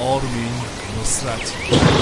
آرمین نصرت.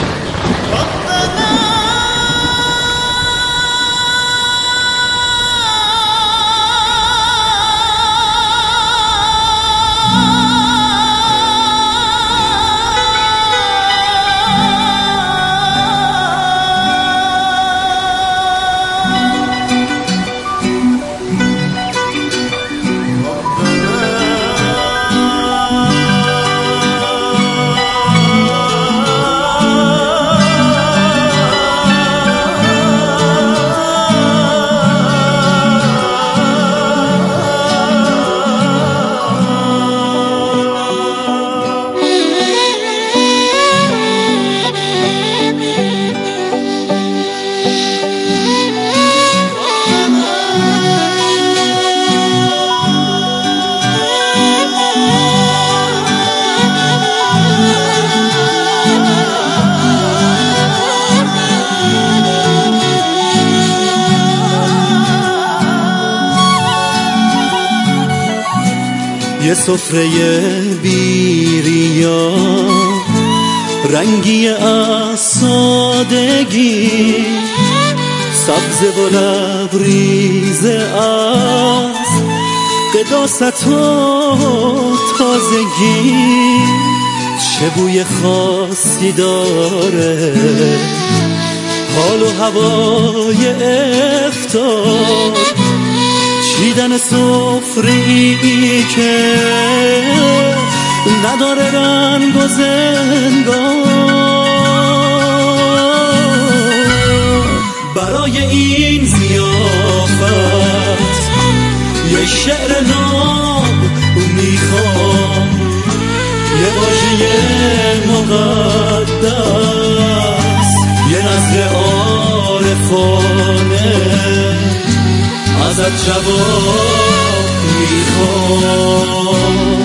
یه سفره بیریا رنگی از سادگی، سبز و لبریز از قداست و تازگی، چه بوی خاصی داره حال و هوای افطار، چیدن سفره‌ای که نداره رنگ و زنگار. برای این ضیافت یه شعر ناب میخوام، یه واژه مقدس، یه نظر عارفانه ازت جواب میخوام.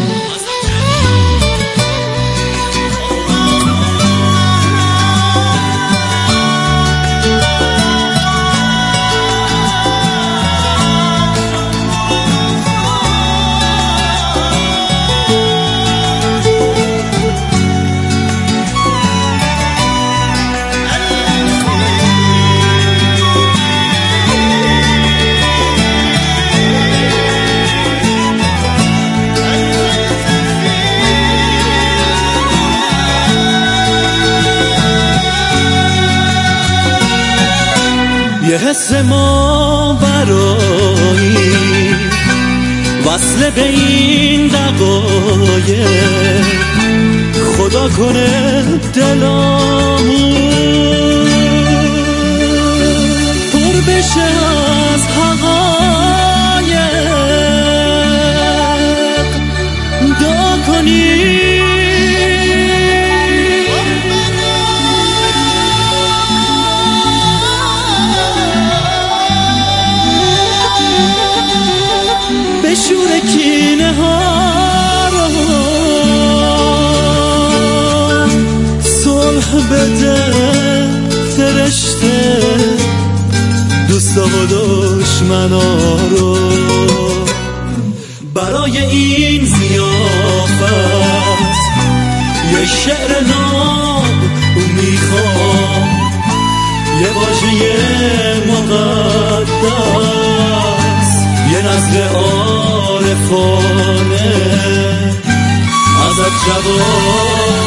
یه حس ما برایی وصل به این دقایق، خدا کنه دلامون پر بشه از حقایق، دعا کنی شور کینه ها رو صلح بده فرشته دوستا و دشمنا رو. برای این ضیافت یه شعر ناب میخوام، یه واژه مقدس، یه نظر عارفانه ازت جواب